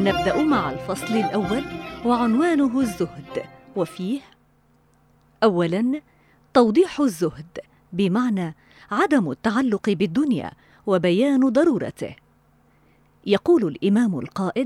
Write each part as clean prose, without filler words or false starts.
نبدأ مع الفصل الأول وعنوانه الزهد، وفيه: أولاً، توضيح الزهد بمعنى عدم التعلق بالدنيا وبيان ضرورته. يقول الإمام القائد: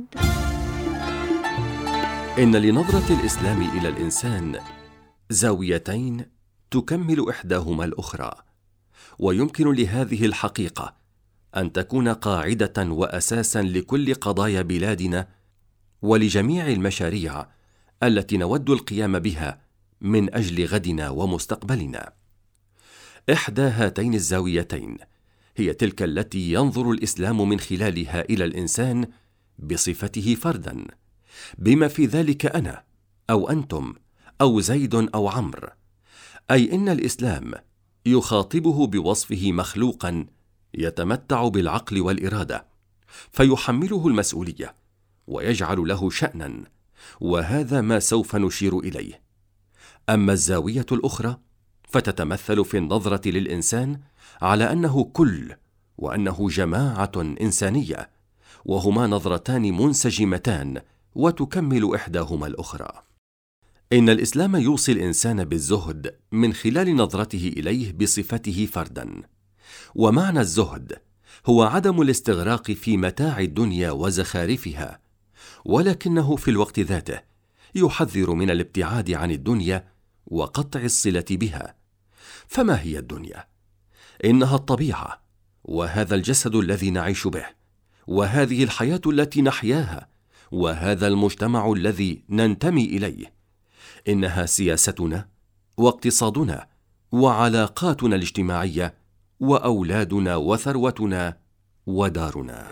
إن لنظرة الإسلام إلى الإنسان زاويتين تكمل إحداهما الأخرى، ويمكن لهذه الحقيقة أن تكون قاعدة وأساساً لكل قضايا بلادنا ولجميع المشاريع التي نود القيام بها من أجل غدنا ومستقبلنا. إحدى هاتين الزاويتين هي تلك التي ينظر الإسلام من خلالها إلى الإنسان بصفته فرداً، بما في ذلك أنا أو أنتم أو زيد أو عمرو، أي إن الإسلام يخاطبه بوصفه مخلوقاً يتمتع بالعقل والإرادة، فيحمله المسؤولية ويجعل له شأناً، وهذا ما سوف نشير إليه. أما الزاوية الأخرى فتتمثل في النظرة للإنسان على أنه كل، وأنه جماعة إنسانية، وهما نظرتان منسجمتان وتكمل إحداهما الأخرى. إن الإسلام يوصي الإنسان بالزهد من خلال نظرته إليه بصفته فرداً، ومعنى الزهد هو عدم الاستغراق في متاع الدنيا وزخارفها، ولكنه في الوقت ذاته يحذر من الابتعاد عن الدنيا وقطع الصلة بها. فما هي الدنيا؟ إنها الطبيعة، وهذا الجسد الذي نعيش به، وهذه الحياة التي نحياها، وهذا المجتمع الذي ننتمي إليه. إنها سياستنا واقتصادنا وعلاقاتنا الاجتماعية وأولادنا وثروتنا ودارنا.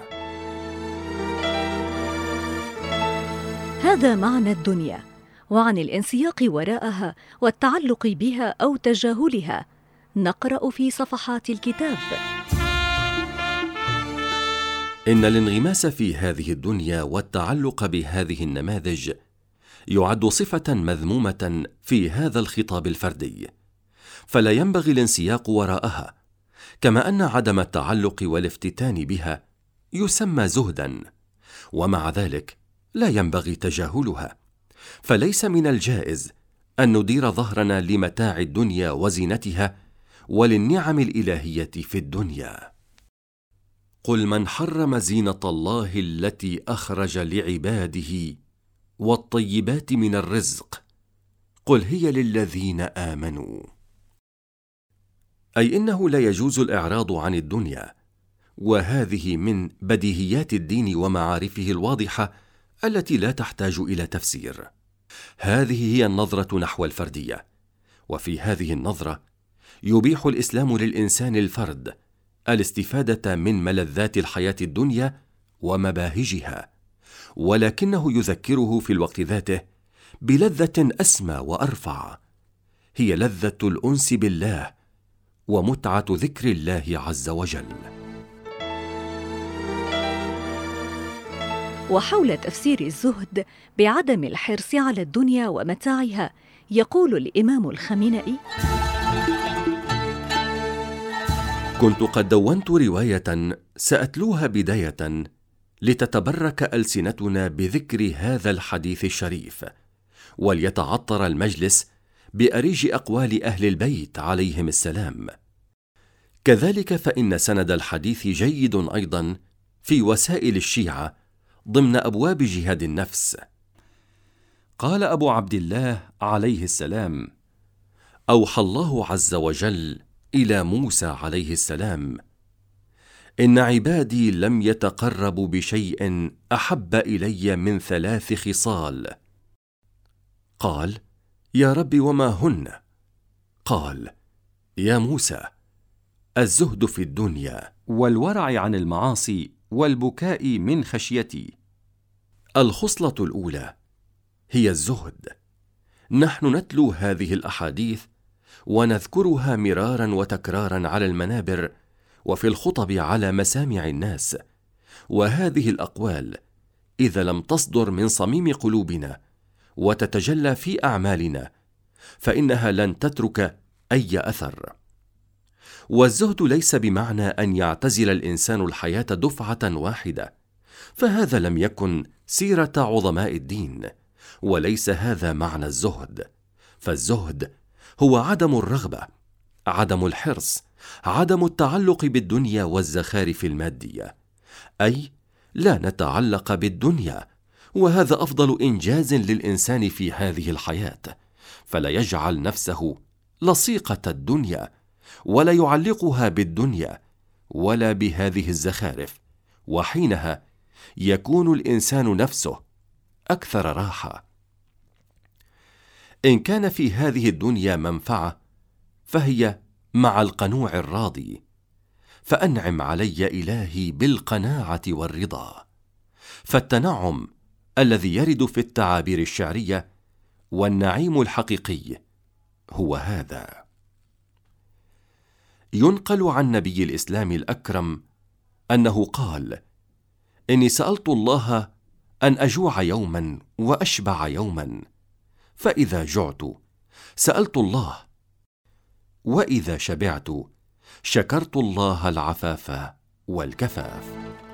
هذا معنى الدنيا، وعن الانسياق وراءها والتعلق بها أو تجاهلها نقرأ في صفحات الكتاب: إن الانغماس في هذه الدنيا والتعلق بهذه النماذج يعد صفة مذمومة في هذا الخطاب الفردي، فلا ينبغي الانسياق وراءها، كما أن عدم التعلق والافتتان بها يسمى زهداً، ومع ذلك لا ينبغي تجاهلها، فليس من الجائز أن ندير ظهرنا لمتاع الدنيا وزينتها وللنعم الإلهية في الدنيا. قل من حرم زينة الله التي أخرج لعباده والطيبات من الرزق قل هي للذين آمنوا. أي إنه لا يجوز الإعراض عن الدنيا، وهذه من بديهيات الدين ومعارفه الواضحة التي لا تحتاج إلى تفسير. هذه هي النظرة نحو الفردية، وفي هذه النظرة يبيح الإسلام للإنسان الفرد الاستفادة من ملذات الحياة الدنيا ومباهجها، ولكنه يذكره في الوقت ذاته بلذة أسمى وأرفع، هي لذة الأنس بالله ومتعة ذكر الله عز وجل. وحول تفسير الزهد بعدم الحرص على الدنيا ومتاعها يقول الإمام الخامنئي: كنت قد دونت رواية سأتلوها بداية لتتبرك ألسنتنا بذكر هذا الحديث الشريف، وليتعطر المجلس بأريج أقوال أهل البيت عليهم السلام. كذلك فإن سند الحديث جيد أيضا في وسائل الشيعة ضمن أبواب جهاد النفس. قال أبو عبد الله عليه السلام: أوحى الله عز وجل إلى موسى عليه السلام: إن عبادي لم يتقربوا بشيء أحب إلي من 3 خصال. قال: يا رب وما هن؟ قال: يا موسى، الزهد في الدنيا والورع عن المعاصي والبكاء من خشيتي. الخصلة الأولى هي الزهد. نحن نتلو هذه الأحاديث ونذكرها مرارا وتكرارا على المنابر وفي الخطب على مسامع الناس، وهذه الأقوال إذا لم تصدر من صميم قلوبنا وتتجلى في أعمالنا فإنها لن تترك أي أثر. والزهد ليس بمعنى أن يعتزل الإنسان الحياة دفعة واحدة، فهذا لم يكن سيرة عظماء الدين، وليس هذا معنى الزهد. فالزهد هو عدم الرغبة، عدم الحرص، عدم التعلق بالدنيا والزخارف المادية، أي لا نتعلق بالدنيا، وهذا أفضل إنجاز للإنسان في هذه الحياة، فلا يجعل نفسه لصيقة الدنيا، ولا يعلقها بالدنيا ولا بهذه الزخارف، وحينها يكون الإنسان نفسه أكثر راحة. إن كان في هذه الدنيا منفعة فهي مع القنوع الراضي، فأنعم علي إلهي بالقناعة والرضا. فالتنعم الذي يرد في التعابير الشعرية والنعيم الحقيقي هو هذا. ينقل عن نبي الإسلام الأكرم أنه قال: إني سألت الله أن أجوع يوما وأشبع يوما، فإذا جعت سألت الله، وإذا شبعت شكرت الله العفاف والكفاف.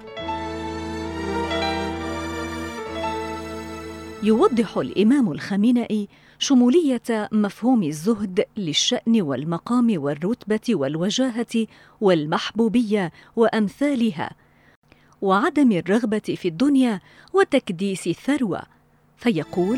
يوضح الإمام الخامنئي شمولية مفهوم الزهد للشأن والمقام والرتبة والوجاهة والمحبوبية وأمثالها، وعدم الرغبة في الدنيا وتكديس الثروة، فيقول: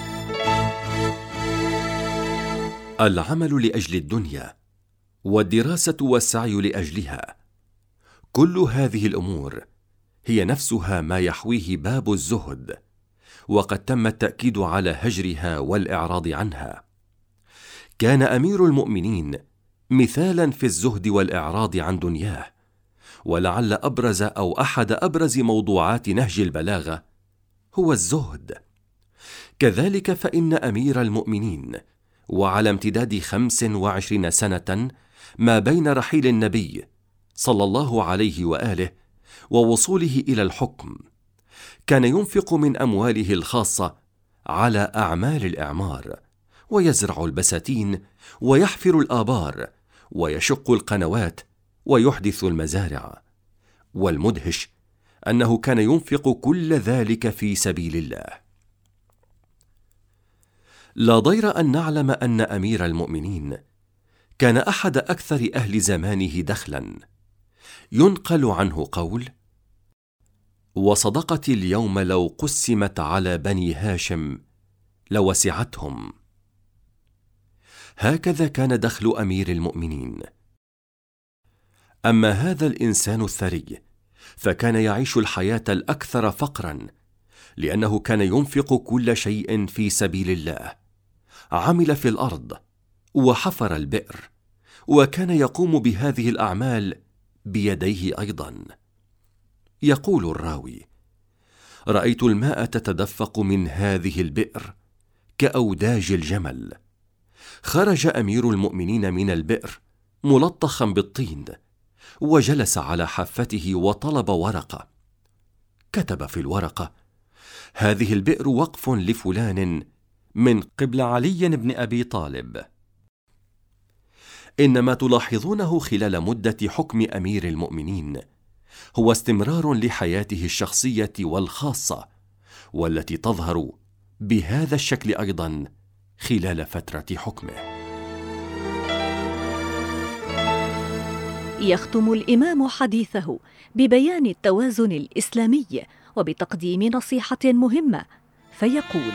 العمل لأجل الدنيا والدراسة والسعي لأجلها، كل هذه الأمور هي نفسها ما يحويه باب الزهد، وقد تم التأكيد على هجرها والإعراض عنها. كان أمير المؤمنين مثالا في الزهد والإعراض عن دنياه، ولعل أبرز أو أحد أبرز موضوعات نهج البلاغة هو الزهد. كذلك فإن أمير المؤمنين، وعلى امتداد 25 سنة ما بين رحيل النبي صلى الله عليه وآله ووصوله إلى الحكم، كان ينفق من أمواله الخاصة على أعمال الإعمار، ويزرع البساتين ويحفر الآبار ويشق القنوات ويحدث المزارع. والمدهش أنه كان ينفق كل ذلك في سبيل الله. لا ضير أن نعلم أن أمير المؤمنين كان أحد أكثر أهل زمانه دخلا. ينقل عنه قول: وصدقتي اليوم لو قسمت على بني هاشم لوسعتهم. هكذا كان دخل أمير المؤمنين. أما هذا الإنسان الثري فكان يعيش الحياة الأكثر فقرا، لأنه كان ينفق كل شيء في سبيل الله. عمل في الأرض وحفر البئر، وكان يقوم بهذه الأعمال بيديه أيضا. يقول الراوي: رأيت الماء تتدفق من هذه البئر كأوداج الجمل. خرج أمير المؤمنين من البئر ملطخا بالطين، وجلس على حافته وطلب ورقة. كتب في الورقة: هذه البئر وقف لفلان من قبل علي بن أبي طالب. إنما تلاحظونه خلال مدة حكم أمير المؤمنين هو استمرار لحياته الشخصية والخاصة، والتي تظهر بهذا الشكل أيضا خلال فترة حكمه. يختم الإمام حديثه ببيان التوازن الإسلامي وبتقديم نصيحة مهمة، فيقول: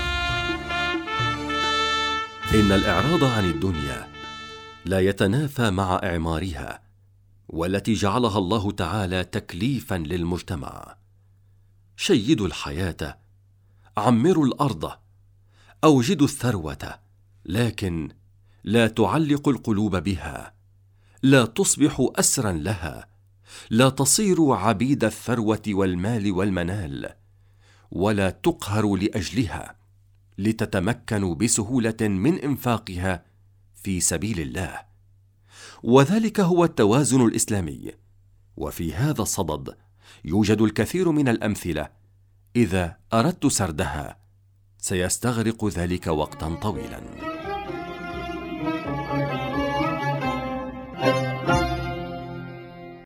إن الإعراض عن الدنيا لا يتنافى مع إعمارها، والتي جعلها الله تعالى تكليفا للمجتمع. شيدوا الحياة، عمروا الأرض، أوجدوا الثروة، لكن لا تعلقوا القلوب بها، لا تصبحوا أسرا لها، لا تصيروا عبيد الثروة والمال والمنال، ولا تقهروا لأجلها لتتمكنوا بسهولة من إنفاقها في سبيل الله. وذلك هو التوازن الإسلامي، وفي هذا الصدد يوجد الكثير من الأمثلة. إذا أردت سردها سيستغرق ذلك وقتا طويلا.